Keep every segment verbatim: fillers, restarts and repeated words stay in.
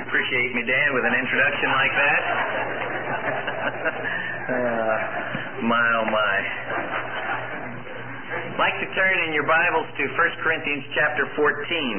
appreciate me, Dan, with an introduction like that. uh, my, oh my. I'd like to turn in your Bibles to First Corinthians chapter fourteen.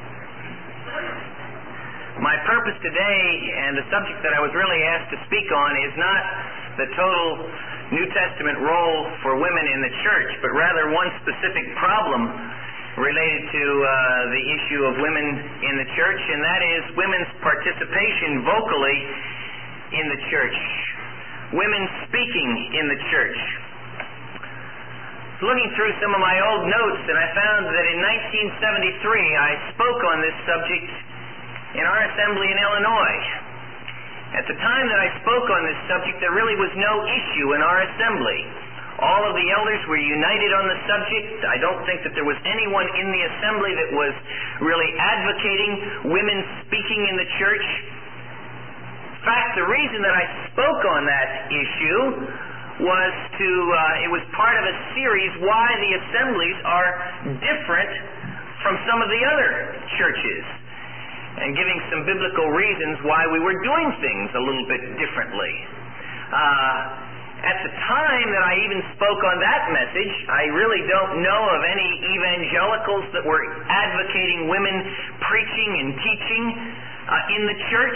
My purpose today, and the subject that I was really asked to speak on, is not the total New Testament role for women in the church, but rather one specific problem related to uh, the issue of women in the church, and that is women's participation vocally in the church. Women speaking in the church. Looking through some of my old notes, and I found that in nineteen seventy-three I spoke on this subject in our assembly in Illinois. At the time that I spoke on this subject, there really was no issue in our assembly. All of the elders were united on the subject. I don't think that there was anyone in the assembly that was really advocating women speaking in the church. In fact, the reason that I spoke on that issue was to, uh, it was part of a series why the assemblies are different from some of the other churches, and giving some biblical reasons why we were doing things a little bit differently. Uh, At the time that I even spoke on that message, I really don't know of any evangelicals that were advocating women preaching and teaching uh, in the church.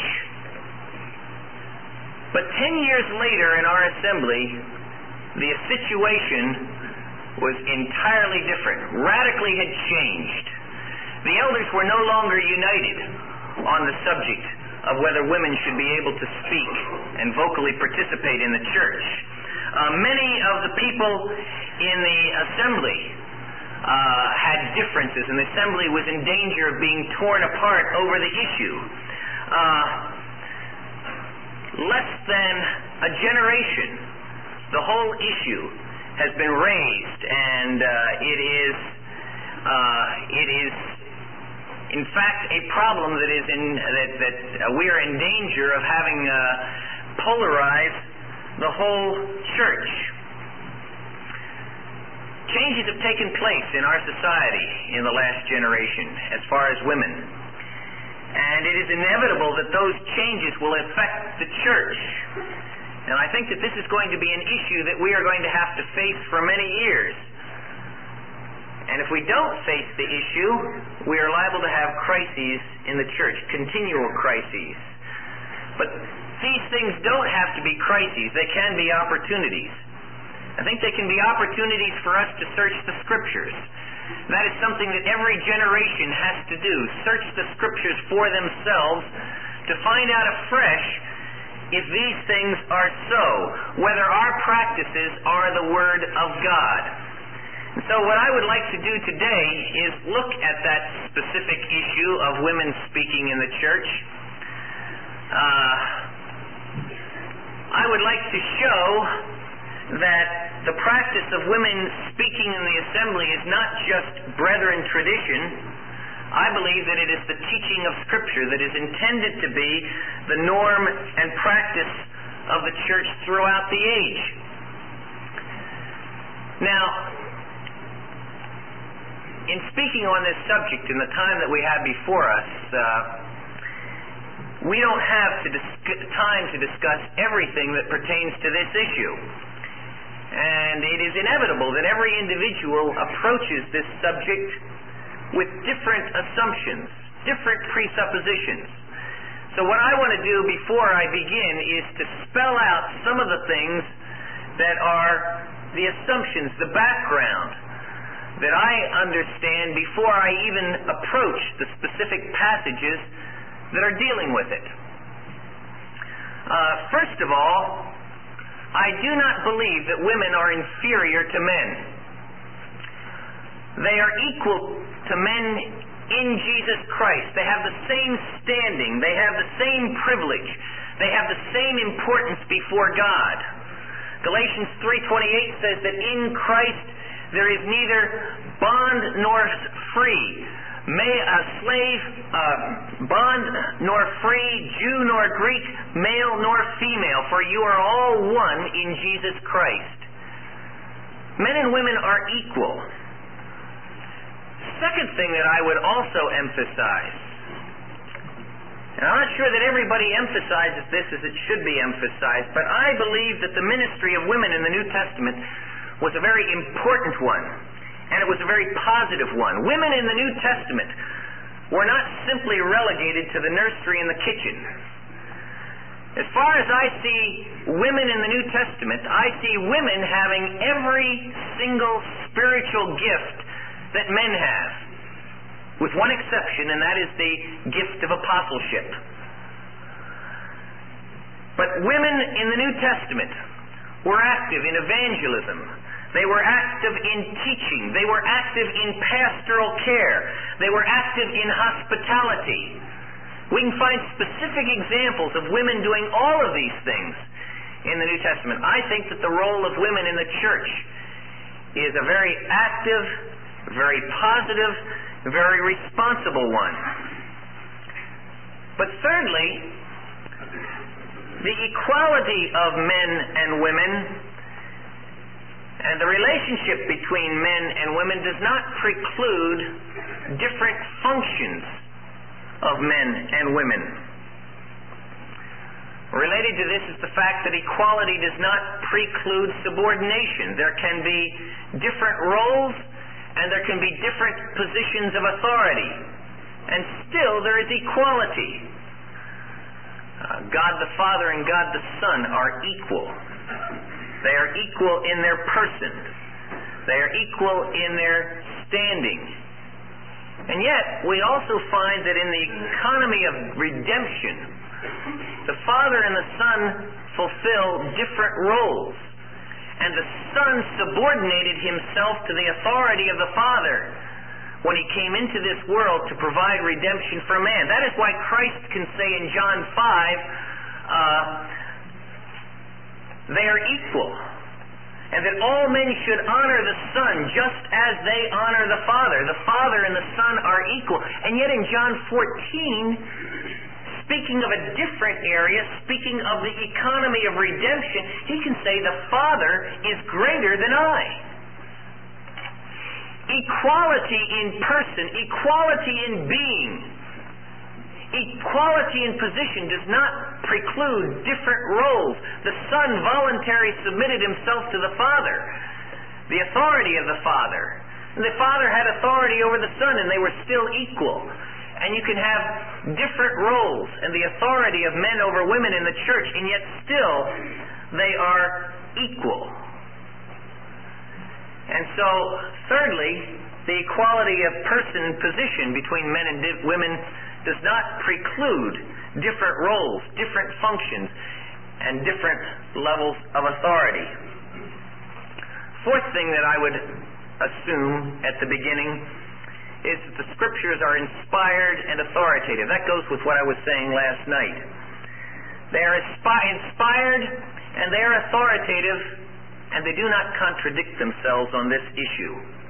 But ten years later in our assembly, the situation was entirely different, radically had changed. The elders were no longer united on the subject of whether women should be able to speak and vocally participate in the church. Uh, many of the people in the assembly uh, had differences, and the assembly was in danger of being torn apart over the issue. Uh, less than a generation, the whole issue has been raised, and uh, it is uh, it is in fact a problem that is in that that uh, we are in danger of having uh, polarized the whole church. Changes have taken place in our society in the last generation as far as women. And it is inevitable that those changes will affect the church. And I think that this is going to be an issue that we are going to have to face for many years. And if we don't face the issue, we are liable to have crises in the church, continual crises. But these things don't have to be crises. They can be opportunities. I think they can be opportunities for us to search the Scriptures. That is something that every generation has to do. Search the Scriptures for themselves to find out afresh if these things are so, whether our practices are the Word of God. And so what I would like to do today is look at that specific issue of women speaking in the church. Uh... I would like to show that the practice of women speaking in the assembly is not just brethren tradition. I believe that it is the teaching of Scripture that is intended to be the norm and practice of the church throughout the age. Now, in speaking on this subject in the time that we have before us, uh, we don't have to dis- time to discuss everything that pertains to this issue. And it is inevitable that every individual approaches this subject with different assumptions, different presuppositions. So what I want to do before I begin is to spell out some of the things that are the assumptions, the background, that I understand before I even approach the specific passages that are dealing with it. Uh, first of all, I do not believe that women are inferior to men. They are equal to men in Jesus Christ. They have the same standing. They have the same privilege. They have the same importance before God. Galatians three twenty-eight says that in Christ there is neither bond nor free, may a slave, uh, bond nor free, Jew nor Greek, male nor female, for you are all one in Jesus Christ. Men and women are equal. Second thing that I would also emphasize And I'm not sure that everybody emphasizes this as it should be emphasized, but I believe that the ministry of women in the New Testament was a very important one, and it was a very positive one. Women in the New Testament were not simply relegated to the nursery and the kitchen. As far as I see women in the New Testament, I see women having every single spiritual gift that men have, with one exception, and that is the gift of apostleship. But women in the New Testament were active in evangelism. They were active in teaching. They were active in pastoral care. They were active in hospitality. We can find specific examples of women doing all of these things in the New Testament. I think that the role of women in the church is a very active, very positive, very responsible one. But thirdly, the equality of men and women and the relationship between men and women does not preclude different functions of men and women. Related to this is the fact that equality does not preclude subordination. There can be different roles and there can be different positions of authority, and still there is equality. Uh, God the Father and God the Son are equal. They are equal in their person. They are equal in their standing. And yet, we also find that in the economy of redemption, the Father and the Son fulfill different roles. And the Son subordinated himself to the authority of the Father when he came into this world to provide redemption for man. That is why Christ can say in John five, uh, they are equal, and that all men should honor the Son just as they honor the Father. The Father and the Son are equal. And yet in John fourteen, speaking of a different area, speaking of the economy of redemption, he can say the Father is greater than I. Equality in person, equality in being, equality in position does not preclude different roles. The Son voluntarily submitted himself to the Father, the authority of the Father. And the Father had authority over the Son, and they were still equal. And you can have different roles and the authority of men over women in the church, and yet still they are equal. And so, thirdly, the equality of person and position between men and di- women does not preclude different roles, different functions, and different levels of authority. Fourth thing that I would assume at the beginning is that the Scriptures are inspired and authoritative. That goes with what I was saying last night. They are inspired and they are authoritative, and they do not contradict themselves on this issue.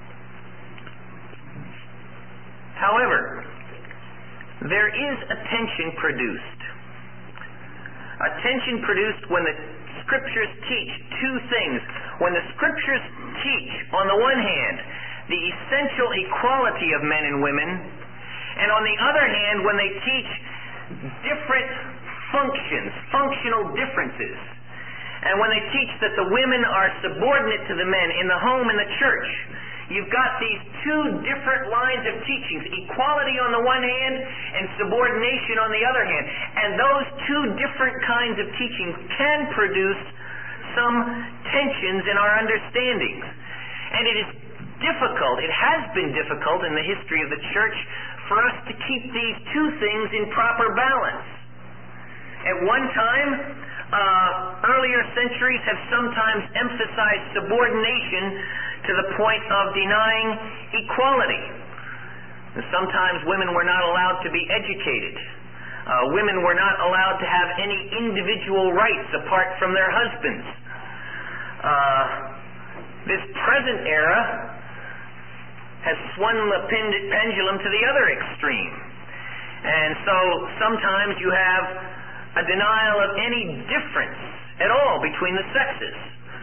However, there is a tension produced. A tension produced when the Scriptures teach two things. When the Scriptures teach, on the one hand, the essential equality of men and women, and on the other hand, when they teach different functions, functional differences, and when they teach that the women are subordinate to the men in the home and the church, you've got these two different lines of teachings, equality on the one hand and subordination on the other hand. And those two different kinds of teachings can produce some tensions in our understandings. And it is difficult, it has been difficult in the history of the church for us to keep these two things in proper balance. At one time, uh, earlier centuries have sometimes emphasized subordination to the point of denying equality. And sometimes women were not allowed to be educated. Uh, women were not allowed to have any individual rights apart from their husbands. Uh, this present era has swung the pendulum to the other extreme. And so sometimes you have a denial of any difference at all between the sexes.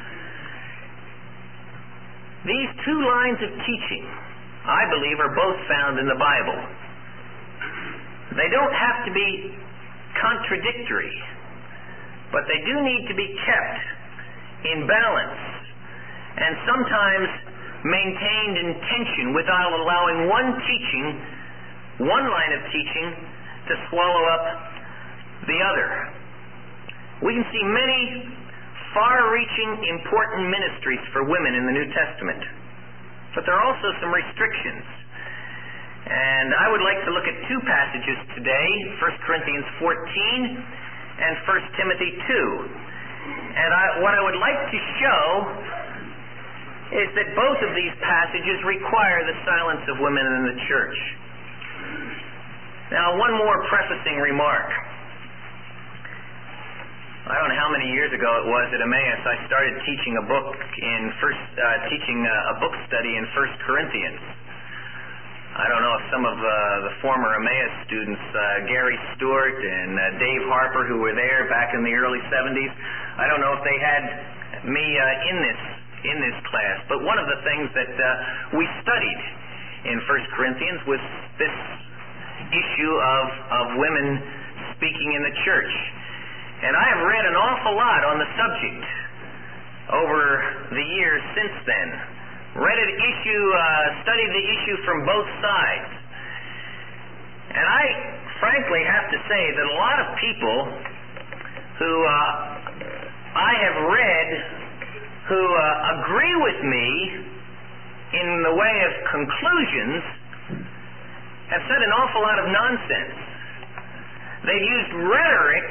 These two lines of teaching, I believe, are both found in the Bible. They don't have to be contradictory, but they do need to be kept in balance and sometimes maintained in tension without allowing one teaching, one line of teaching, to swallow up the other. We can see many far-reaching, important ministries for women in the New Testament, but there are also some restrictions. And I would like to look at two passages today, First Corinthians fourteen and First Timothy two. And I, what I would like to show is that both of these passages require the silence of women in the church. Now, one more prefacing remark. I don't know how many years ago it was at Emmaus, I started teaching a book in first, uh, teaching a, a book study in First Corinthians. I don't know if some of uh, the former Emmaus students, uh, Gary Stewart and uh, Dave Harper, who were there back in the early seventies, I don't know if they had me uh, in this in this class. But one of the things that uh, we studied in First Corinthians was this issue of of women speaking in the church. And I have read an awful lot on the subject over the years since then. Read an issue, uh, studied the issue from both sides. And I frankly have to say that a lot of people who uh, I have read who uh, agree with me in the way of conclusions have said an awful lot of nonsense. They've used rhetoric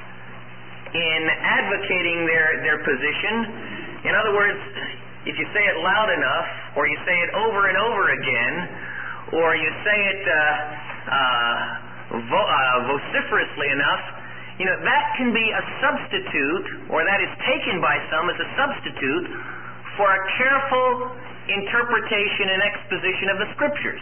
in advocating their, their position. In other words, if you say it loud enough, or you say it over and over again, or you say it uh, uh, vo- uh, vociferously enough, you know, that can be a substitute, or that is taken by some as a substitute for a careful interpretation and exposition of the Scriptures.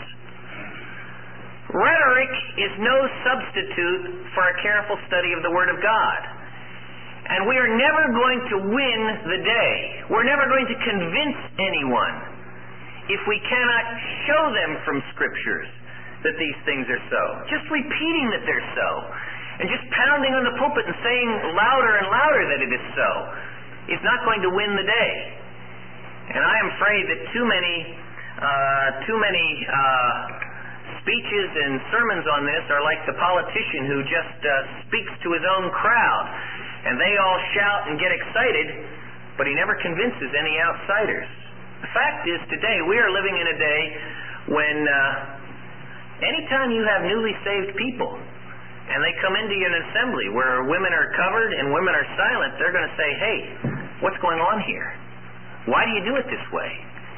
Rhetoric is no substitute for a careful study of the Word of God. And we are never going to win the day. We're never going to convince anyone if we cannot show them from Scriptures that these things are so. Just repeating that they're so, and just pounding on the pulpit and saying louder and louder that it is so, is not going to win the day. And I am afraid that too many, uh, too many uh, speeches and sermons on this are like the politician who just uh, speaks to his own crowd. And they all shout and get excited, but he never convinces any outsiders. The fact is, today we are living in a day when uh, anytime you have newly saved people and they come into an assembly where women are covered and women are silent, they're going to say, hey, what's going on here? Why do you do it this way?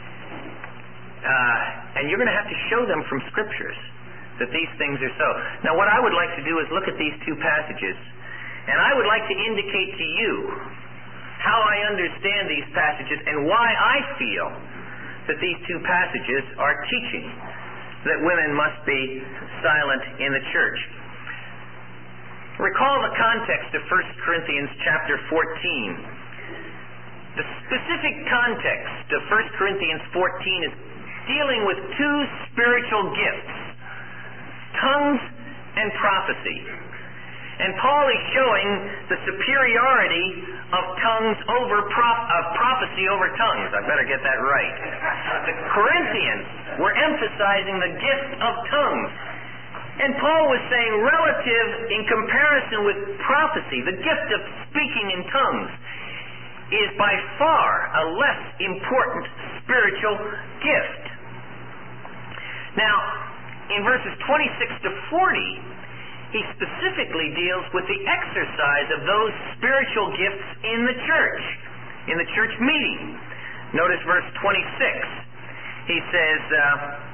Uh, and you're going to have to show them from Scriptures that these things are so. Now, what I would like to do is look at these two passages, and I would like to indicate to you how I understand these passages and why I feel that these two passages are teaching that women must be silent in the church. Recall the context of First Corinthians chapter fourteen. The specific context of First Corinthians fourteen is dealing with two spiritual gifts, tongues and prophecy. And Paul is showing the superiority of tongues over prof- of prophecy over tongues. I better get that right. The Corinthians were emphasizing the gift of tongues. And Paul was saying, relative in comparison with prophecy, the gift of speaking in tongues is by far a less important spiritual gift. Now, in verses twenty-six to forty, he specifically deals with the exercise of those spiritual gifts in the church, in the church meeting. Notice verse twenty-six. He says, uh,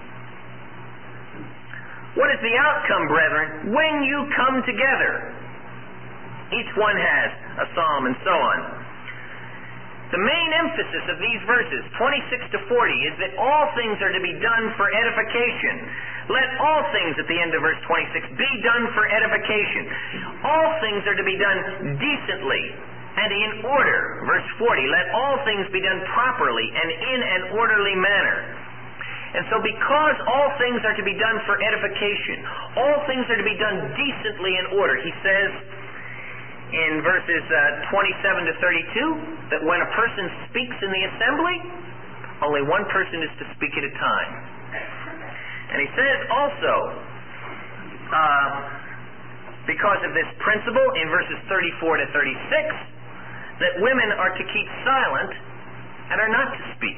what is the outcome, brethren, when you come together? Each one has a psalm and so on. The main emphasis of these verses, twenty-six to forty, is that all things are to be done for edification. Let all things, at the end of verse twenty-six, be done for edification. All things are to be done decently and in order. Verse forty, let all things be done properly and in an orderly manner. And so because all things are to be done for edification, all things are to be done decently in order, he says in verses uh, twenty-seven to thirty-two that when a person speaks in the assembly, only one person is to speak at a time. And he says also, uh, because of this principle, in verses thirty-four to thirty-six, that women are to keep silent and are not to speak.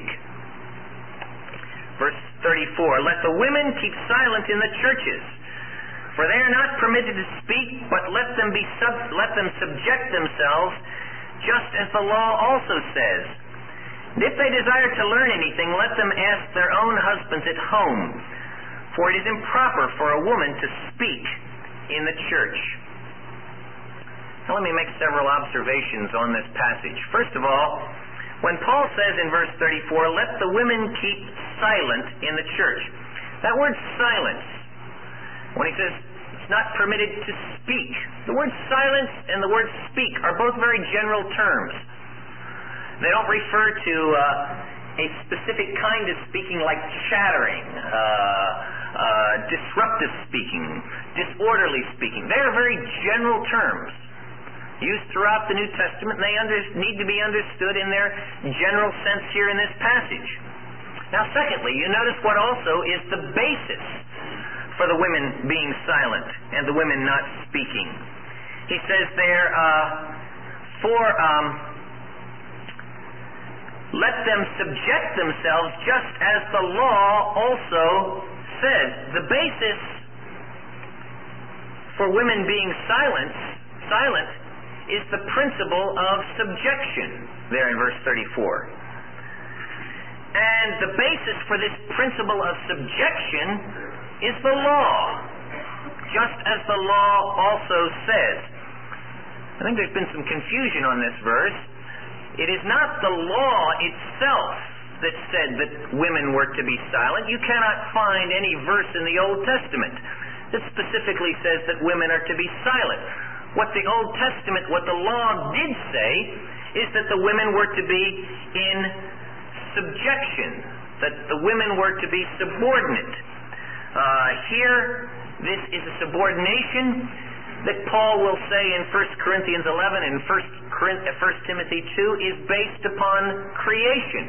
Verse thirty-four, let the women keep silent in the churches, for they are not permitted to speak, but let them be sub- let them subject themselves, just as the law also says. And if they desire to learn anything, let them ask their own husbands at home, for it is improper for a woman to speak in the church. Now let me make several observations on this passage. First of all, when Paul says in verse thirty-four, let the women keep silent in the church, that word silence, when he says it's not permitted to speak, the word silence and the word speak are both very general terms. They don't refer to uh, a specific kind of speaking like chattering, uh, uh, disruptive speaking, disorderly speaking. They are very general terms used throughout the New Testament, and they under, need to be understood in their general sense here in this passage. Now, secondly, you notice what also is the basis for the women being silent and the women not speaking. He says there, uh, for um, let them subject themselves just as the law also says. The basis for women being silent, silent is the principle of subjection, there in verse thirty-four. And the basis for this principle of subjection is the law, just as the law also says. I think there's been some confusion on this verse. It is not the law itself that said that women were to be silent. You cannot find any verse in the Old Testament that specifically says that women are to be silent. What the Old Testament, what the law did say, is that the women were to be in subjection, that the women were to be subordinate. Uh, here, this is a subordination that Paul will say in First Corinthians eleven and First Timothy two is based upon creation.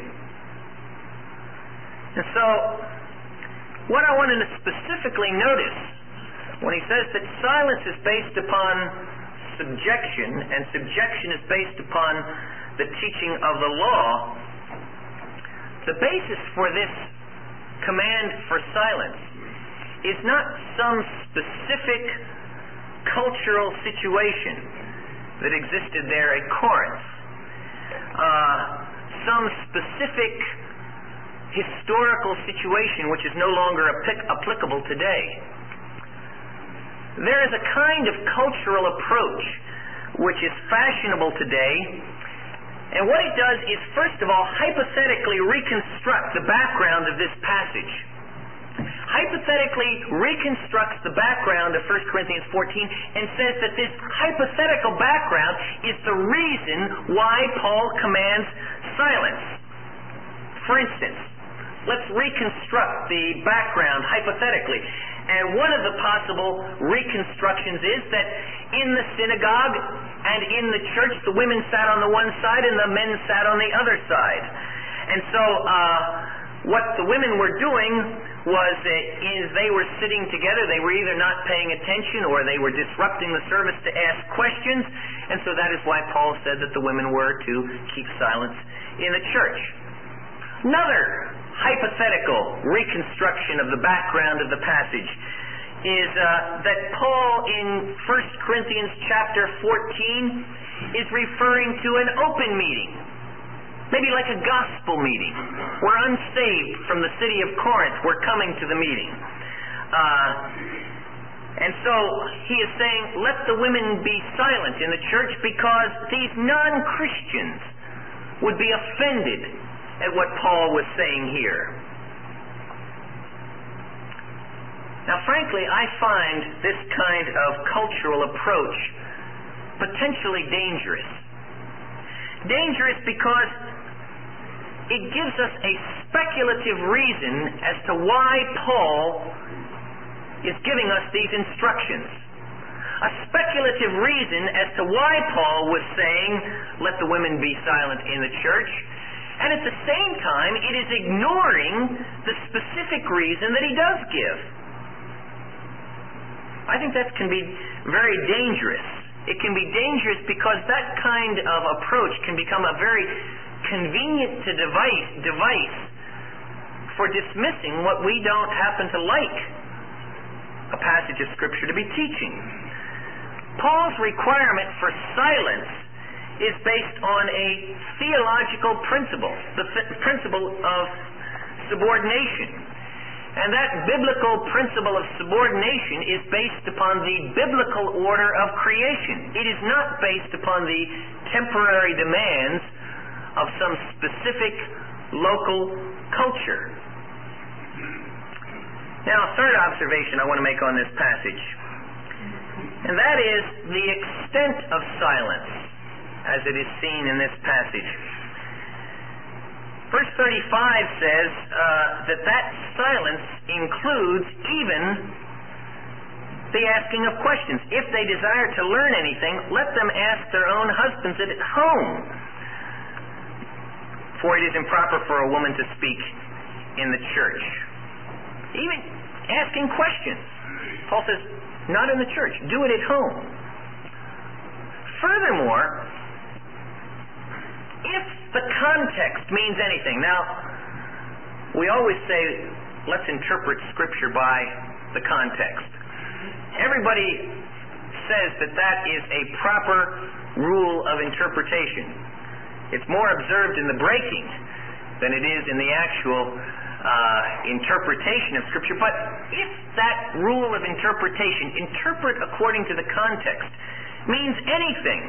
And so, what I wanted to specifically notice when he says that silence is based upon subjection, and subjection is based upon the teaching of the law, the basis for this command for silence is not some specific cultural situation that existed there at Corinth, uh, some specific historical situation which is no longer applic- applicable today. There is a kind of cultural approach which is fashionable today, and what it does is, first of all, hypothetically reconstruct the background of this passage. Hypothetically reconstructs the background of First Corinthians fourteen and says that this hypothetical background is the reason why Paul commands silence. For instance, let's reconstruct the background hypothetically. And one of the possible reconstructions is that in the synagogue and in the church, the women sat on the one side and the men sat on the other side. And so uh, what the women were doing was uh, is they were sitting together. They were either not paying attention or they were disrupting the service to ask questions. And so that is why Paul said that the women were to keep silence in the church. Another hypothetical reconstruction of the background of the passage is uh, that Paul in First Corinthians chapter fourteen is referring to an open meeting, maybe like a gospel meeting, where unsaved from the city of Corinth were coming to the meeting. Uh, and so he is saying, let the women be silent in the church because these non-Christians would be offended at what Paul was saying here. Now, frankly, I find this kind of cultural approach potentially dangerous. Dangerous because it gives us a speculative reason as to why Paul is giving us these instructions. A speculative reason as to why Paul was saying, let the women be silent in the church, and at the same time, it is ignoring the specific reason that he does give. I think that can be very dangerous. It can be dangerous because that kind of approach can become a very convenient to device, device for dismissing what we don't happen to like a passage of Scripture to be teaching. Paul's requirement for silence is based on a theological principle, the th- principle of subordination. And that biblical principle of subordination is based upon the biblical order of creation. It is not based upon the temporary demands of some specific local culture. Now, a third observation I want to make on this passage, and that is the extent of silence as it is seen in this passage. Verse thirty-five says uh, that that silence includes even the asking of questions. If they desire to learn anything, let them ask their own husbands at home. For it is improper for a woman to speak in the church. Even asking questions. Paul says, not in the church. Do it at home. Furthermore, if the context means anything. Now, we always say, let's interpret Scripture by the context. Everybody says that that is a proper rule of interpretation. It's more observed in the breaking than it is in the actual uh, interpretation of Scripture. But if that rule of interpretation, interpret according to the context, means anything,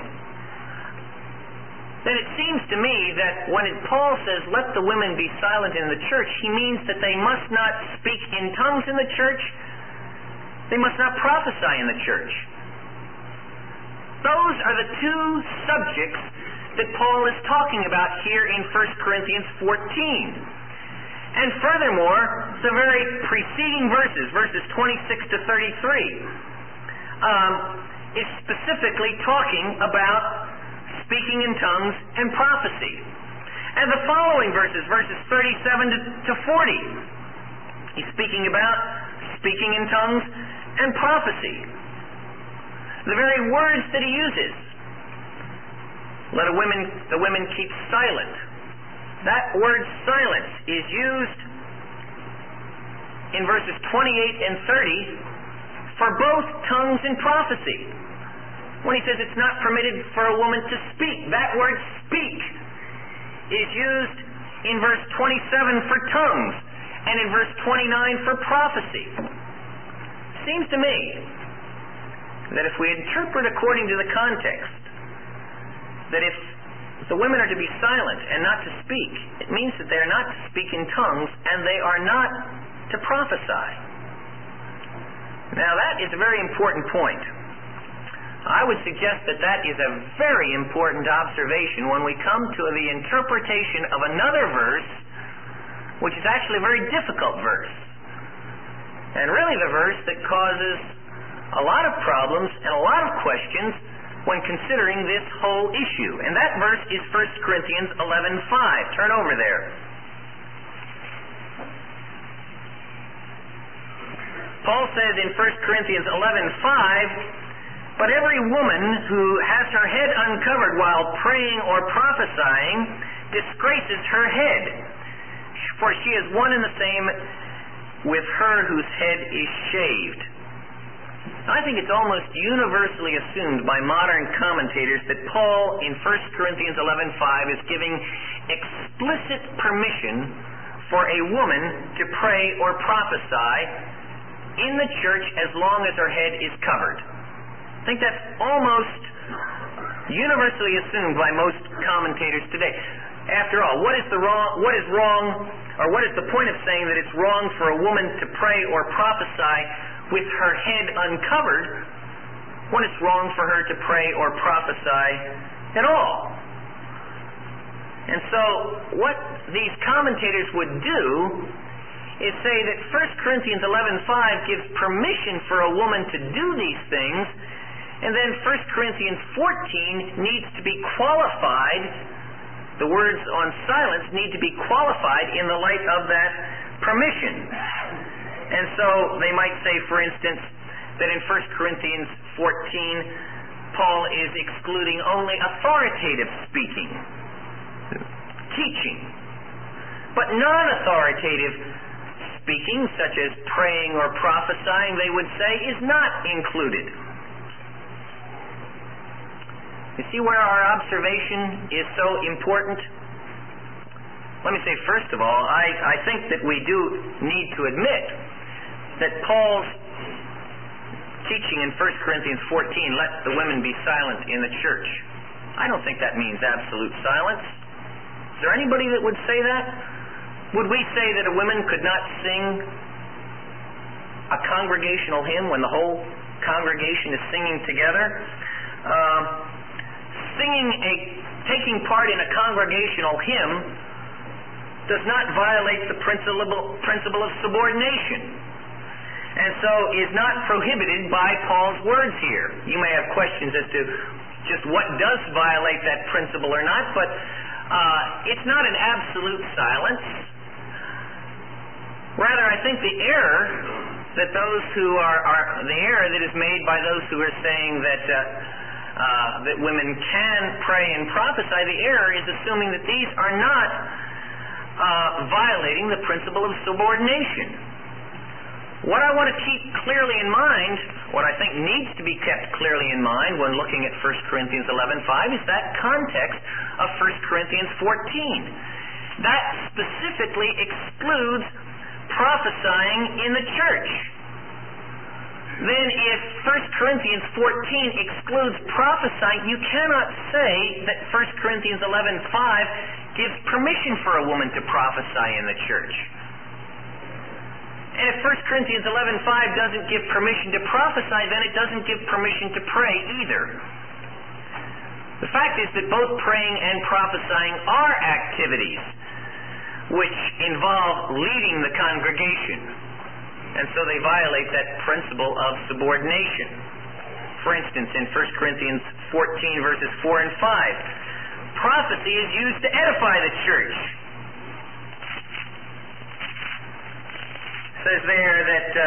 then it seems to me that when it, Paul says, let the women be silent in the church, he means that they must not speak in tongues in the church, they must not prophesy in the church. Those are the two subjects that Paul is talking about here in First Corinthians fourteen. And furthermore, the very preceding verses, verses twenty-six to thirty-three, um, is specifically talking about speaking in tongues and prophecy. And the following verses, verses thirty-seven to forty, he's speaking about speaking in tongues and prophecy. The very words that he uses. Let a women, the women keep silent. That word silence is used in verses twenty-eight and thirty for both tongues and prophecy. When he says it's not permitted for a woman to speak, that word speak is used in verse twenty-seven for tongues and in verse twenty-nine for prophecy. Seems to me that if we interpret according to the context, that if the women are to be silent and not to speak, it means that they are not to speak in tongues and they are not to prophesy. Now that is a very important point. I would suggest that that is a very important observation when we come to the interpretation of another verse, which is actually a very difficult verse. And really the verse that causes a lot of problems and a lot of questions when considering this whole issue. And that verse is First Corinthians eleven five. Turn over there. Paul says in First Corinthians eleven five, but every woman who has her head uncovered while praying or prophesying disgraces her head, for she is one and the same with her whose head is shaved. I think it's almost universally assumed by modern commentators that Paul in First Corinthians eleven five is giving explicit permission for a woman to pray or prophesy in the church as long as her head is covered. I think that's almost universally assumed by most commentators today. After all, what is the wrong, what is wrong, or what is the point of saying that it's wrong for a woman to pray or prophesy with her head uncovered when it's wrong for her to pray or prophesy at all? And so what these commentators would do is say that First Corinthians eleven five gives permission for a woman to do these things, and then First Corinthians fourteen needs to be qualified. The words on silence need to be qualified in the light of that permission. And so they might say, for instance, that in First Corinthians fourteen, Paul is excluding only authoritative speaking, teaching. But non-authoritative speaking, such as praying or prophesying, they would say, is not included. You see where our observation is so important? Let me say, first of all, I, I think that we do need to admit that Paul's teaching in First Corinthians fourteen, let the women be silent in the church, I don't think that means absolute silence. Is there anybody that would say that? Would we say that a woman could not sing a congregational hymn when the whole congregation is singing together? Uh, singing a, taking part in a congregational hymn does not violate the principle, principle of subordination, and so is not prohibited by Paul's words here. You may have questions as to just what does violate that principle or not, but uh, it's not an absolute silence. Rather, I think the error that those who are, are the error that is made by those who are saying that uh, uh, that women can pray and prophesy, the error is assuming that these are not uh, violating the principle of subordination. What I want to keep clearly in mind, what I think needs to be kept clearly in mind when looking at First Corinthians eleven five, is that context of First Corinthians fourteen. That specifically excludes prophesying in the church. Then if First Corinthians fourteen excludes prophesying, you cannot say that First Corinthians eleven five gives permission for a woman to prophesy in the church. And if First Corinthians eleven five doesn't give permission to prophesy, then it doesn't give permission to pray either. The fact is that both praying and prophesying are activities which involve leading the congregation, and so they violate that principle of subordination. For instance, in First Corinthians fourteen, verses four and five, prophecy is used to edify the church. It says there that uh,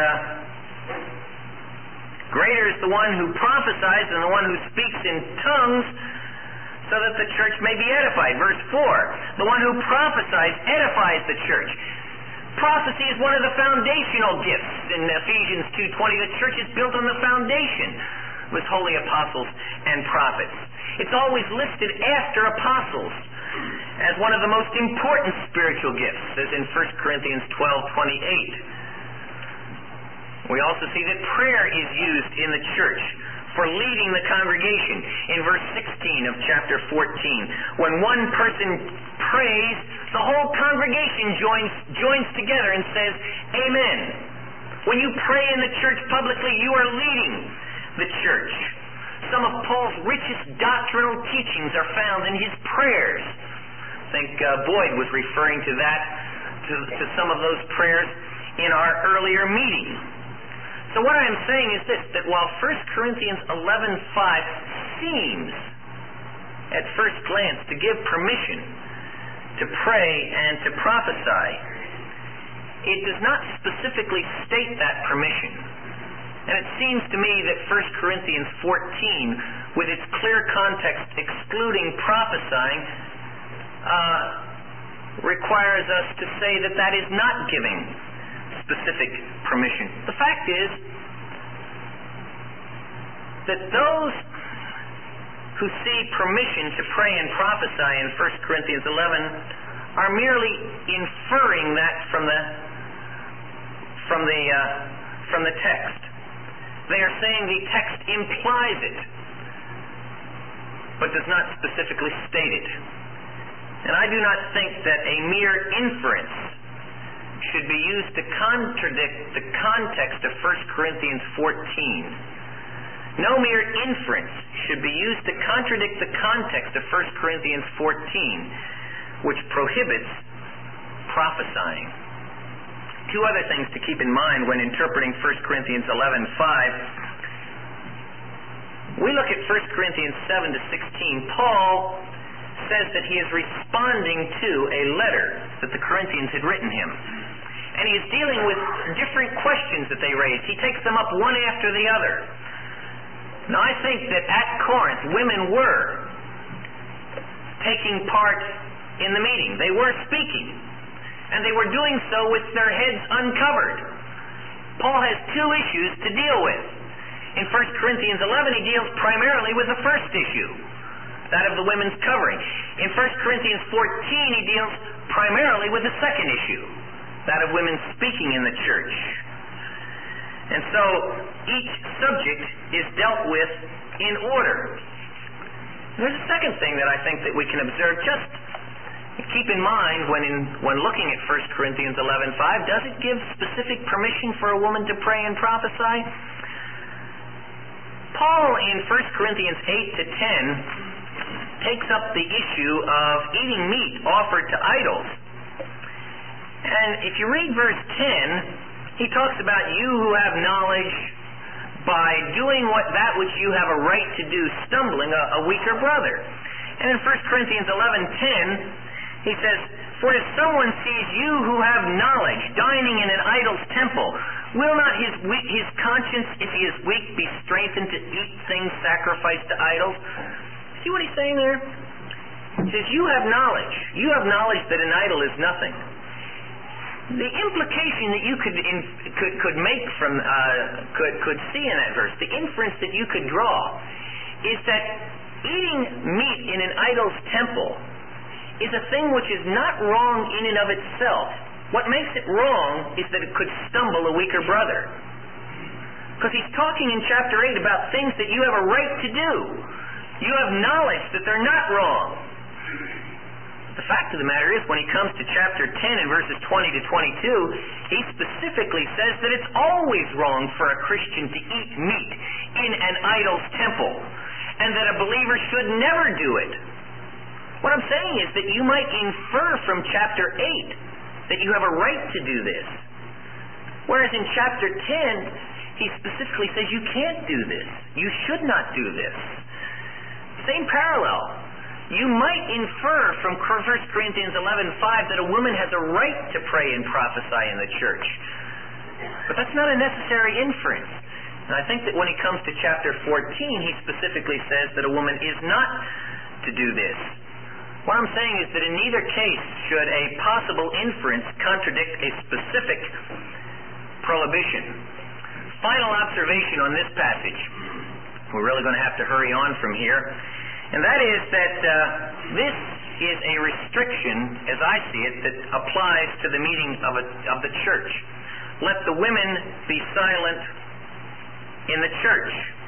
greater is the one who prophesies than the one who speaks in tongues, so that the church may be edified. Verse four, the one who prophesies edifies the church. Prophecy is one of the foundational gifts. In Ephesians two twenty, the church is built on the foundation with holy apostles and prophets. It's always listed after apostles as one of the most important spiritual gifts, as in First Corinthians twelve twenty-eight. We also see that prayer is used in the church for leading the congregation. In verse sixteen of chapter fourteen, when one person prays, the whole congregation joins joins together and says, Amen. When you pray in the church publicly, you are leading the church. Some of Paul's richest doctrinal teachings are found in his prayers. I think uh, Boyd was referring to that, to, to some of those prayers in our earlier meeting. So what I am saying is this, that while First Corinthians eleven five seems, at first glance, to give permission to pray and to prophesy, it does not specifically state that permission. And it seems to me that First Corinthians fourteen, with its clear context excluding prophesying, uh, requires us to say that that is not giving specific permission. The fact is that those who see permission to pray and prophesy in First Corinthians eleven are merely inferring that from the from the uh, from the text. They are saying the text implies it, but does not specifically state it. And I do not think that a mere inference should be used to contradict the context of First Corinthians fourteen. No mere inference should be used to contradict the context of First Corinthians fourteen, which prohibits prophesying. Two other things to keep in mind when interpreting First Corinthians eleven five. We look at First Corinthians seven to sixteen. Paul says that he is responding to a letter that the Corinthians had written him. And he is dealing with different questions that they raised. He takes them up one after the other. Now, I think that at Corinth, women were taking part in the meeting. They were speaking. And they were doing so with their heads uncovered. Paul has two issues to deal with. In First Corinthians eleven, he deals primarily with the first issue, that of the women's covering. In First Corinthians fourteen, he deals primarily with the second issue, that of women speaking in the church. And so each subject is dealt with in order. There's a second thing that I think that we can observe. Just keep in mind when in, when looking at First Corinthians eleven five, does it give specific permission for a woman to pray and prophesy? Paul in First Corinthians eight to ten takes up the issue of eating meat offered to idols. And if you read verse ten, he talks about you who have knowledge by doing what that which you have a right to do, stumbling a, a weaker brother. And in First Corinthians eleven ten, he says, for if someone sees you who have knowledge dining in an idol's temple, will not his weak, his conscience, if he is weak, be strengthened to eat things sacrificed to idols? See what he's saying there? He says, you have knowledge. You have knowledge that an idol is nothing. The implication that you could in, could, could make from uh, could could see in that verse, the inference that you could draw, is that eating meat in an idol's temple is a thing which is not wrong in and of itself. What makes it wrong is that it could stumble a weaker brother. Because he's talking in chapter eight about things that you have a right to do. You have knowledge that they're not wrong. The fact of the matter is, when he comes to chapter ten and verses twenty to twenty-two, he specifically says that it's always wrong for a Christian to eat meat in an idol's temple, and that a believer should never do it. What I'm saying is that you might infer from chapter eight that you have a right to do this. Whereas in chapter ten, he specifically says you can't do this. You should not do this. Same parallel. You might infer from First Corinthians eleven five that a woman has a right to pray and prophesy in the church. But that's not a necessary inference. And I think that when he comes to chapter fourteen, he specifically says that a woman is not to do this. What I'm saying is that in neither case should a possible inference contradict a specific prohibition. Final observation on this passage. We're really going to have to hurry on from here. And that is that uh, this is a restriction, as I see it, that applies to the meeting of, a, of the church. Let the women be silent in the church,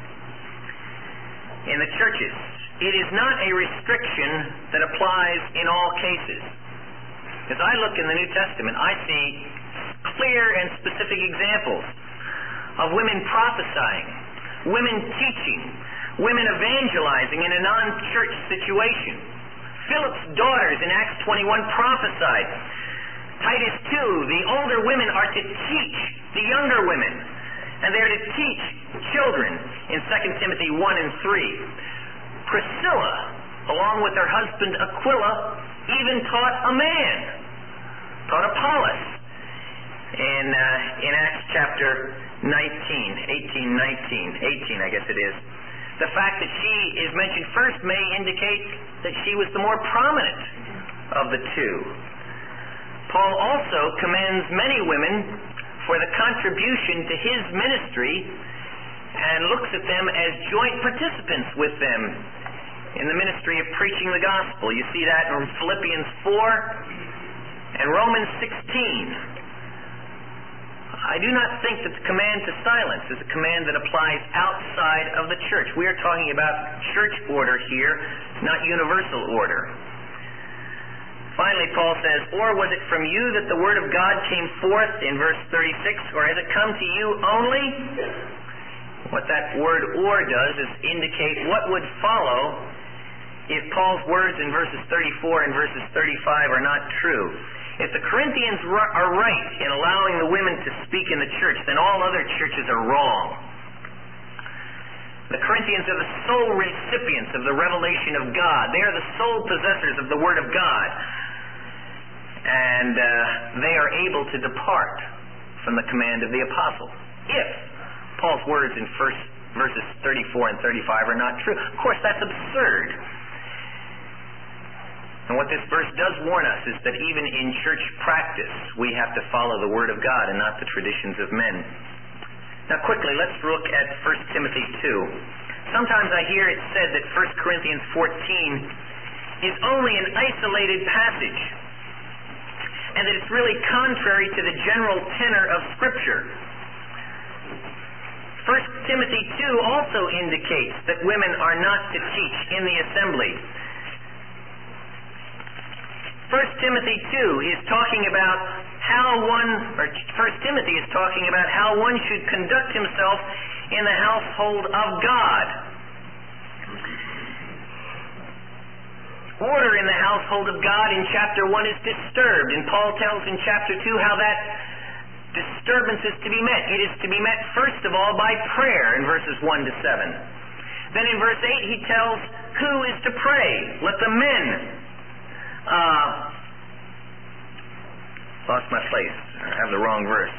in the churches. It is not a restriction that applies in all cases. As I look in the New Testament, I see clear and specific examples of women prophesying, women teaching, women evangelizing in a non-church situation. Philip's daughters in Acts twenty-one prophesied. Titus two, the older women are to teach the younger women, and they are to teach children in Second Timothy one and three. Priscilla, along with her husband Aquila, even taught a man, taught Apollos, in, uh, in Acts chapter nineteen, eighteen, nineteen, eighteen I guess it is. The fact that she is mentioned first may indicate that she was the more prominent of the two. Paul also commends many women for the contribution to his ministry and looks at them as joint participants with them in the ministry of preaching the gospel. You see that in Philippians four and Romans sixteen. I do not think that the command to silence is a command that applies outside of the church. We are talking about church order here, not universal order. Finally, Paul says, or was it from you that the word of God came forth in verse thirty-six, or has it come to you only? What that word or does is indicate what would follow if Paul's words in verses thirty-four and verses thirty-five are not true. If the Corinthians are right in allowing the women to speak in the church, then all other churches are wrong. The Corinthians are the sole recipients of the revelation of God. They are the sole possessors of the Word of God. And uh, they are able to depart from the command of the apostle, if Paul's words in first verses thirty-four and thirty-five are not true. Of course, that's absurd. And what this verse does warn us is that even in church practice, we have to follow the Word of God and not the traditions of men. Now quickly, let's look at First Timothy two. Sometimes I hear it said that First Corinthians fourteen is only an isolated passage, and that it's really contrary to the general tenor of Scripture. First Timothy two also indicates that women are not to teach in the assembly. First Timothy two is talking about how one, or First Timothy is talking about how one should conduct himself in the household of God. Order in the household of God in chapter one is disturbed, and Paul tells in chapter two how that disturbance is to be met. It is to be met first of all by prayer in verses one to seven. Then in verse eight he tells who is to pray. Let the men uh, lost my place. I have the wrong verse.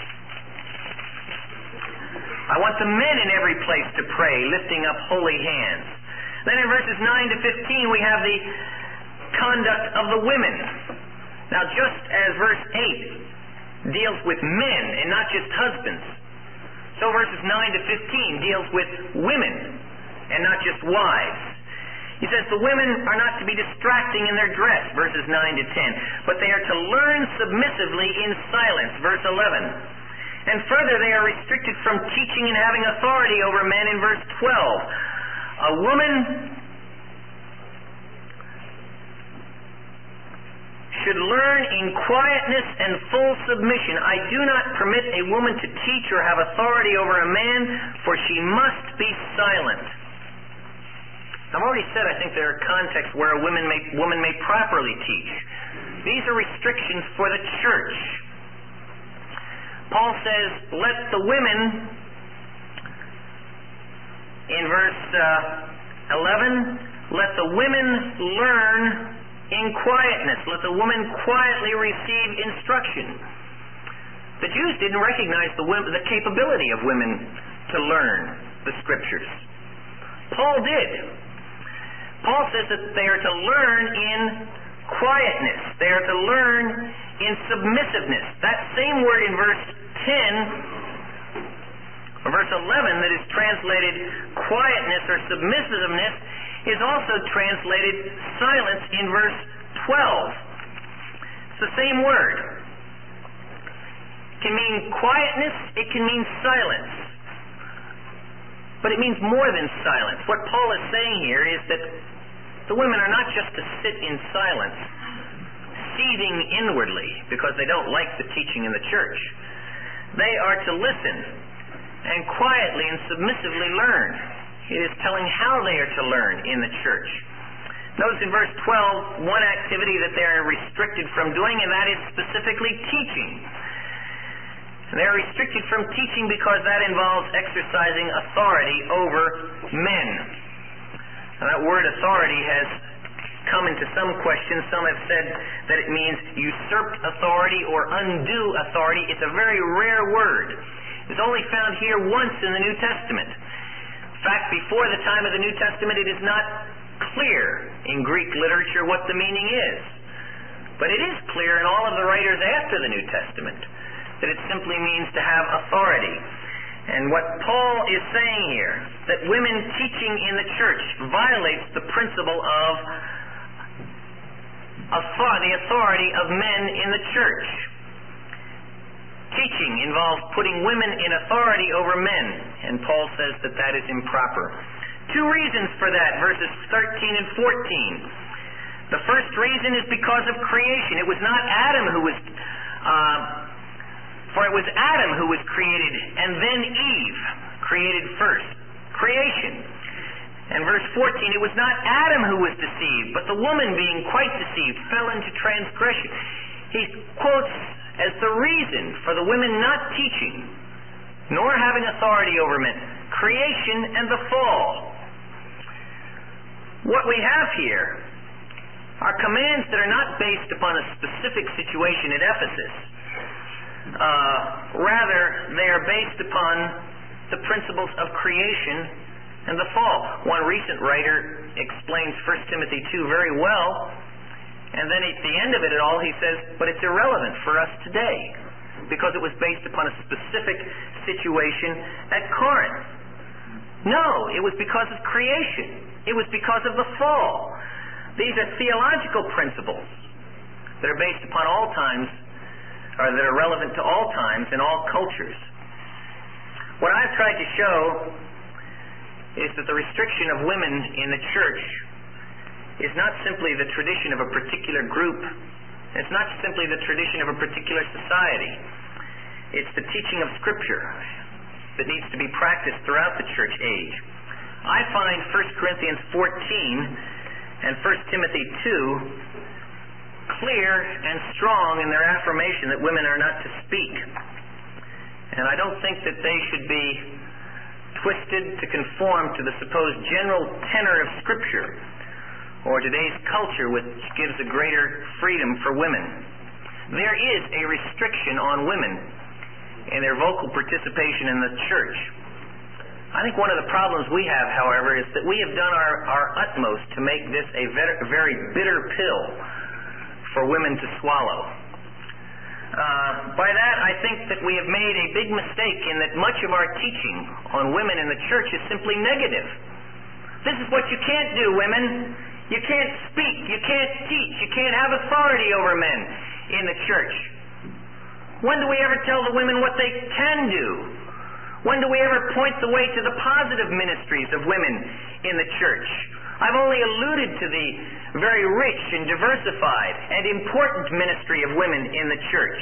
I want the men in every place to pray, lifting up holy hands. Then in verses nine to fifteen we have the conduct of the women. Now just as verse eight deals with men and not just husbands, so verses nine to fifteen deals with women and not just wives. He says the women are not to be distracting in their dress, verses nine to ten, but they are to learn submissively in silence, verse eleven. And further, they are restricted from teaching and having authority over men in verse twelve. A woman should learn in quietness and full submission. I do not permit a woman to teach or have authority over a man, for she must be silent. I've already said I think there are contexts where a woman may, woman may properly teach. These are restrictions for the church. Paul says, let the women, in verse uh, eleven, let the women learn in quietness. Let the woman quietly receive instruction. The Jews didn't recognize the, the capability of women to learn the Scriptures. Paul did. Paul says that they are to learn in quietness. They are to learn in submissiveness. That same word in verse ten, or verse eleven, that is translated quietness or submissiveness, is also translated silence in verse twelve. It's the same word. It can mean quietness, it can mean silence. But it means more than silence. What Paul is saying here is that the women are not just to sit in silence, seething inwardly because they don't like the teaching in the church. They are to listen and quietly and submissively learn. It is telling how they are to learn in the church. Notice in verse twelve, one activity that they are restricted from doing, and that is specifically teaching. And they are restricted from teaching because that involves exercising authority over men. Now, that word authority has come into some questions. Some have said that it means usurped authority or undue authority. It's a very rare word. It's only found here once in the New Testament. In fact, before the time of the New Testament, it is not clear in Greek literature what the meaning is. But it is clear in all of the writers after the New Testament that it simply means to have authority. And what Paul is saying here, that women teaching in the church violates the principle of the authority of men in the church. Teaching involves putting women in authority over men, and Paul says that that is improper. Two reasons for that, verses thirteen and fourteen. The first reason is because of creation. It was not Adam who was... Uh, For it was Adam who was created, and then Eve, created first. Creation. And verse fourteen, it was not Adam who was deceived, but the woman, being quite deceived, fell into transgression. He quotes as the reason for the women not teaching, nor having authority over men, creation and the fall. What we have here are commands that are not based upon a specific situation at Ephesus. Uh, rather, they are based upon the principles of creation and the fall. One recent writer explains First Timothy two very well, and then at the end of it all he says, but it's irrelevant for us today, because it was based upon a specific situation at Corinth. No, it was because of creation. It was because of the fall. These are theological principles that are based upon all times, or that are relevant to all times and all cultures. What I've tried to show is that the restriction of women in the church is not simply the tradition of a particular group. It's not simply the tradition of a particular society. It's the teaching of Scripture that needs to be practiced throughout the church age. I find First Corinthians fourteen and First Timothy two clear and strong in their affirmation that women are not to speak. And I don't think that they should be twisted to conform to the supposed general tenor of Scripture or today's culture, which gives a greater freedom for women. There is a restriction on women in their vocal participation in the church. I think one of the problems we have, however, is that we have done our, our utmost to make this a very, very bitter pill for women to swallow. Uh, by that, I think that we have made a big mistake in that much of our teaching on women in the church is simply negative. This is what you can't do, women. You can't speak. You can't teach. You can't have authority over men in the church. When do we ever tell the women what they can do? When do we ever point the way to the positive ministries of women in the church? I've only alluded to the very rich and diversified and important ministry of women in the church.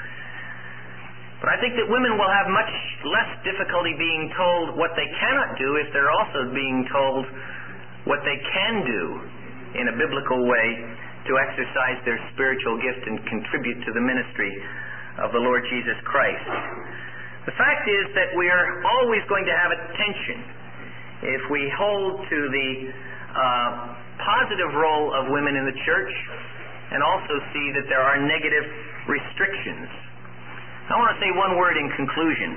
But I think that women will have much less difficulty being told what they cannot do if they're also being told what they can do in a biblical way to exercise their spiritual gift and contribute to the ministry of the Lord Jesus Christ. The fact is that we are always going to have a tension if we hold to the uh, positive role of women in the church and also see that there are negative restrictions. I want to say one word in conclusion.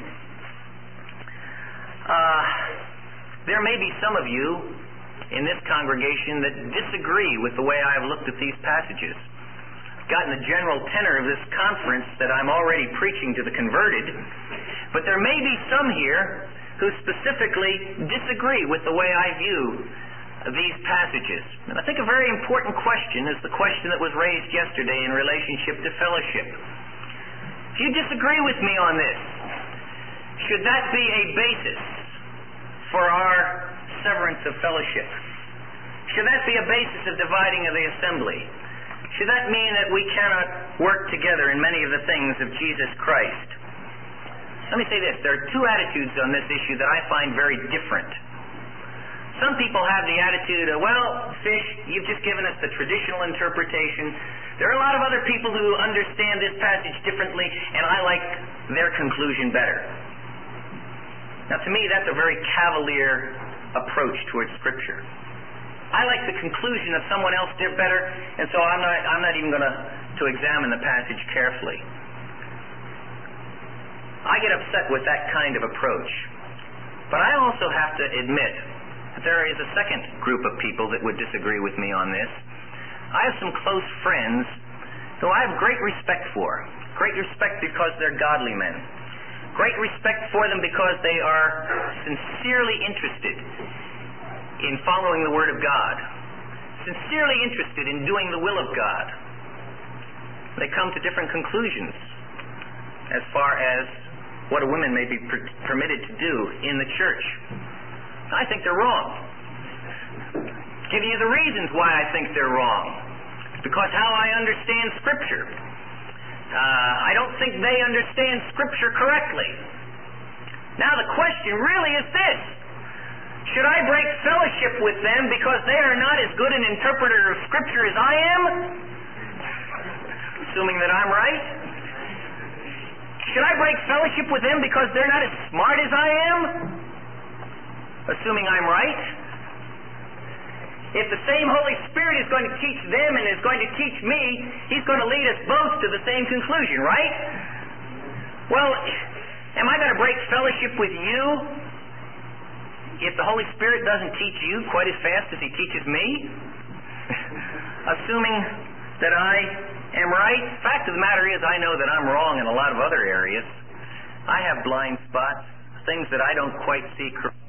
Uh, there may be some of you in this congregation that disagree with the way I have looked at these passages. I've gotten the general tenor of this conference that I'm already preaching to the converted, but there may be some here who specifically disagree with the way I view these passages. And I think a very important question is the question that was raised yesterday in relationship to fellowship. If you disagree with me on this, should that be a basis for our severance of fellowship? Should that be a basis of dividing of the assembly? Should that mean that we cannot work together in many of the things of Jesus Christ? Let me say this. There are two attitudes on this issue that I find very different. Some people have the attitude of, well, Fish, you've just given us the traditional interpretation. There are a lot of other people who understand this passage differently, and I like their conclusion better. Now, to me, that's a very cavalier approach towards Scripture. I like the conclusion of someone else did better, and so I'm not, I'm not even going to to examine the passage carefully. I get upset with that kind of approach. But I also have to admit that there is a second group of people that would disagree with me on this. I have some close friends who I have great respect for. Great respect because they're godly men. Great respect for them because they are sincerely interested in following the Word of God. Sincerely interested in doing the will of God. They come to different conclusions as far as what a woman may be per- permitted to do in the church. I think they're wrong. Give you the reasons why I think they're wrong. Because how I understand Scripture. Uh, I don't think they understand Scripture correctly. Now the question really is this. Should I break fellowship with them because they are not as good an interpreter of Scripture as I am? Assuming that I'm right. Should I break fellowship with them because they're not as smart as I am? Assuming I'm right. If the same Holy Spirit is going to teach them and is going to teach me, He's going to lead us both to the same conclusion, right? Well, am I going to break fellowship with you if the Holy Spirit doesn't teach you quite as fast as He teaches me? Assuming that I am right. Fact of the matter is, I know that I'm wrong in a lot of other areas. I have blind spots, things that I don't quite see correctly.